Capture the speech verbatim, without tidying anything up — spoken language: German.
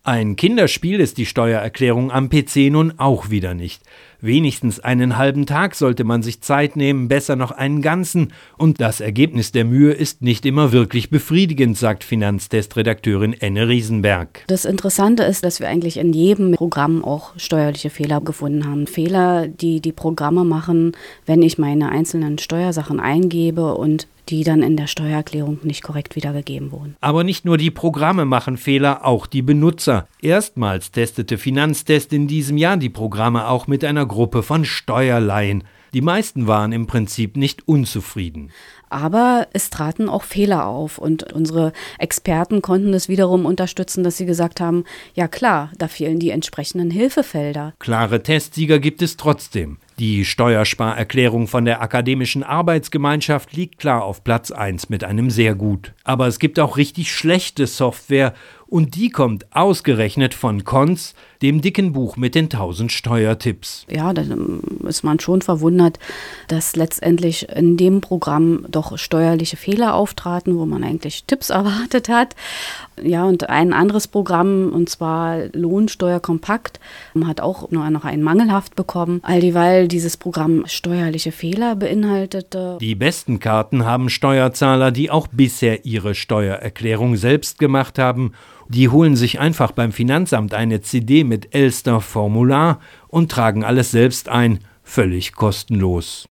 Ein Kinderspiel ist die Steuererklärung am P C nun auch wieder nicht. Wenigstens einen halben Tag sollte man sich Zeit nehmen, besser noch einen ganzen. Und das Ergebnis der Mühe ist nicht immer wirklich befriedigend, sagt Finanztest-Redakteurin Enne Riesenberg. Das Interessante ist, dass wir eigentlich in jedem Programm auch steuerliche Fehler gefunden haben. Fehler, die die Programme machen, wenn ich meine einzelnen Steuersachen eingebe und die dann in der Steuererklärung nicht korrekt wiedergegeben wurden. Aber nicht nur die Programme machen Fehler, auch die Benutzer. Erstmals testete Finanztest in diesem Jahr die Programme auch mit einer Gruppe von Steuerlaien. Die meisten waren im Prinzip nicht unzufrieden. Aber es traten auch Fehler auf und unsere Experten konnten es wiederum unterstützen, dass sie gesagt haben, ja klar, da fehlen die entsprechenden Hilfefelder. Klare Testsieger gibt es trotzdem. Die Steuersparerklärung von der Akademischen Arbeitsgemeinschaft liegt klar auf Platz eins mit einem sehr gut. Aber es gibt auch richtig schlechte Software und die kommt ausgerechnet von Cons, dem dicken Buch mit den tausend Steuertipps. Ja, da ist man schon verwundert, dass letztendlich in dem Programm doch steuerliche Fehler auftraten, wo man eigentlich Tipps erwartet hat. Ja, und ein anderes Programm, und zwar Lohnsteuer Kompakt, hat auch nur noch einen mangelhaft bekommen, all dieweil dieses Programm steuerliche Fehler beinhaltete. Die besten Karten haben Steuerzahler, die auch bisher ihre Steuererklärung selbst gemacht haben. Die holen sich einfach beim Finanzamt eine C D mit Elster Formular und tragen alles selbst ein, völlig kostenlos.